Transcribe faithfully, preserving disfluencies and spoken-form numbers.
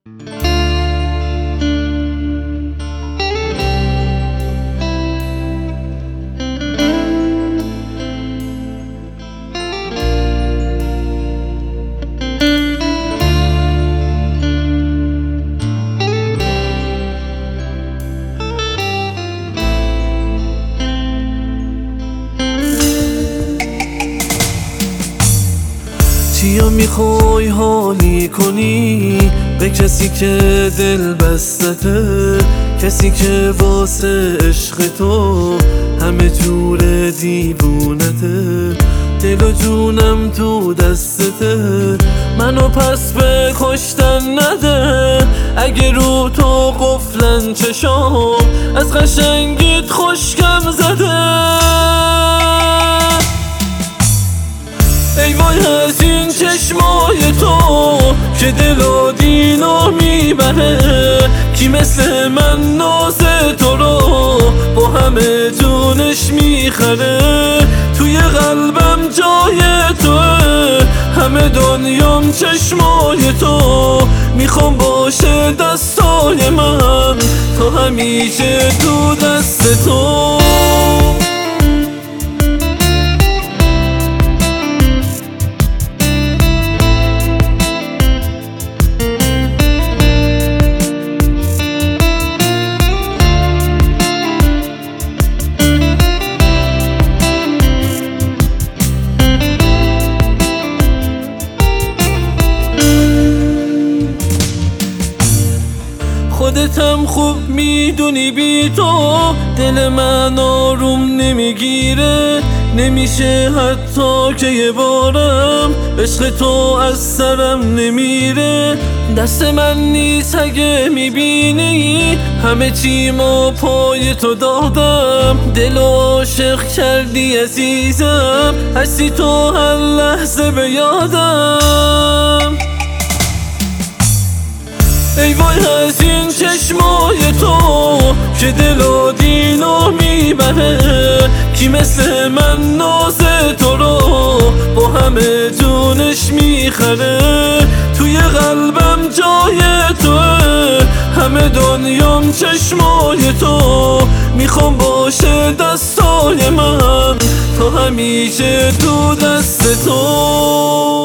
چیا میخوای حالی کنی به کسی که دل بستته، کسی که واسه عشق تو همه جور دیوونته. دل و جونم تو دستته، منو پس به کشتن نده. اگه رو تو قفلن چشام، از قشنگیت خوشگم زده. ای وای از این چشمای تو که دل و دینو میبره. کی مثل من ناز تو رو با همه جونش میخره. توی قلبم جای توه، همه دنیام چشمای تو. میخوام باشه دستای من تا همیشه تو دست تو. خودتم خوب میدونی بی تو دل من آروم نمیگیره. نمیشه حتی که یه بارم عشق تو از سرم نمیره. دست من نیست اگه میبینی همه چیمو پای تو دادم. دل و عاشق کردی عزیزم، هستی تو هر لحظه به یادم. ای وای از این چشمای تو که دل و دینو میبره. کی مثل من ناز تو رو با همه جونش میخره. توی قلبم جای توه، همه دنیام چشمای تو. میخوام باشه دستای من تا همیشه تو دست تو.